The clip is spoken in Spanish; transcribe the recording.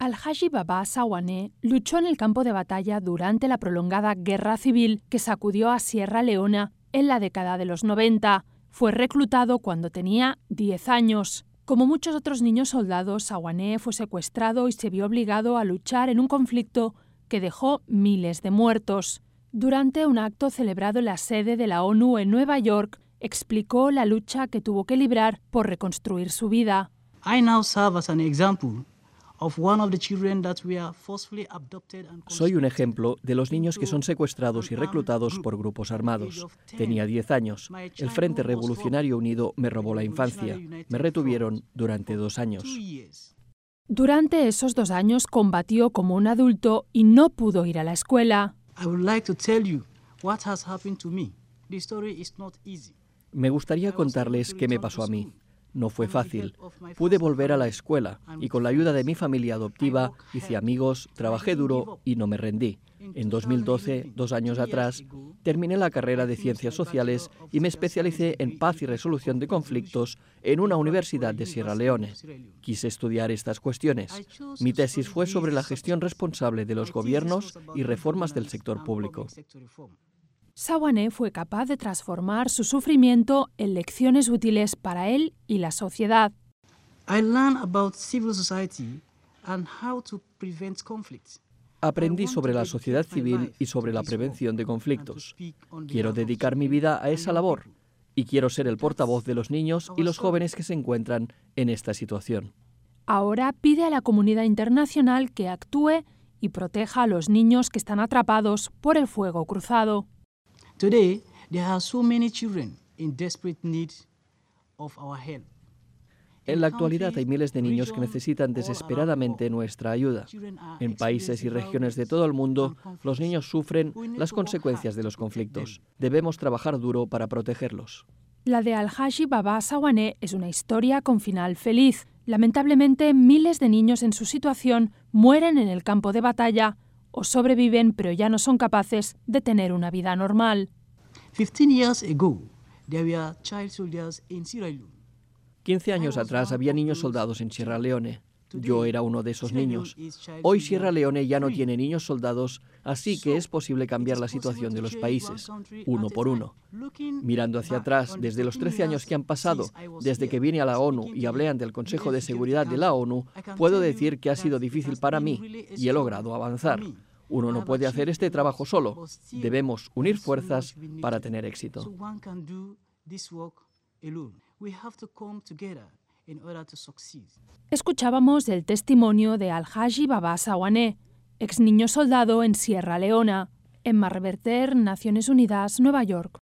Al-Haji Baba Sawaneh luchó en el campo de batalla durante la prolongada guerra civil que sacudió a Sierra Leona en la década de los 90. Fue reclutado cuando tenía 10 años. Como muchos otros niños soldados, Sawaneh fue secuestrado y se vio obligado a luchar en un conflicto que dejó miles de muertos. Durante un acto celebrado en la sede de la ONU en Nueva York, explicó la lucha que tuvo que librar por reconstruir su vida. Soy un ejemplo de los niños que son secuestrados y reclutados por grupos armados. Tenía 10 años. El Frente Revolucionario Unido me robó la infancia. Me retuvieron durante 2 años. Durante esos 2 años combatió como un adulto y no pudo ir a la escuela. Me gustaría contarles qué me pasó a mí. No fue fácil. Pude volver a la escuela y con la ayuda de mi familia adoptiva hice amigos, trabajé duro y no me rendí. En 2012, 2 años atrás, terminé la carrera de Ciencias Sociales y me especialicé en paz y resolución de conflictos en una universidad de Sierra Leone. Quise estudiar estas cuestiones. Mi tesis fue sobre la gestión responsable de los gobiernos y reformas del sector público. Sawaneh fue capaz de transformar su sufrimiento en lecciones útiles para él y la sociedad. Aprendí sobre la sociedad civil y sobre la prevención de conflictos. Quiero dedicar mi vida a esa labor y quiero ser el portavoz de los niños y los jóvenes que se encuentran en esta situación. Ahora pide a la comunidad internacional que actúe y proteja a los niños que están atrapados por el fuego cruzado. Today, there are so many children in desperate need of our help. En la actualidad hay miles de niños que necesitan desesperadamente nuestra ayuda. En países y regiones de todo el mundo, los niños sufren las consecuencias de los conflictos. Debemos trabajar duro para protegerlos. La de Al-Haji Baba Sawaneh es una historia con final feliz. Lamentablemente, miles de niños en su situación mueren en el campo de batalla o sobreviven, pero ya no son capaces de tener una vida normal. 15 años atrás había niños soldados en Sierra Leone. Yo era uno de esos niños. Hoy Sierra Leone ya no tiene niños soldados, así que es posible cambiar la situación de los países, uno por uno. Mirando hacia atrás, desde los 13 años que han pasado, desde que vine a la ONU y hablé ante el Consejo de Seguridad de la ONU, puedo decir que ha sido difícil para mí y he logrado avanzar. Uno no puede hacer este trabajo solo. Debemos unir fuerzas para tener éxito. Escuchábamos el testimonio de Al-Haji Baba Sawaneh, ex niño soldado en Sierra Leona. Emma Reverter, Naciones Unidas, Nueva York.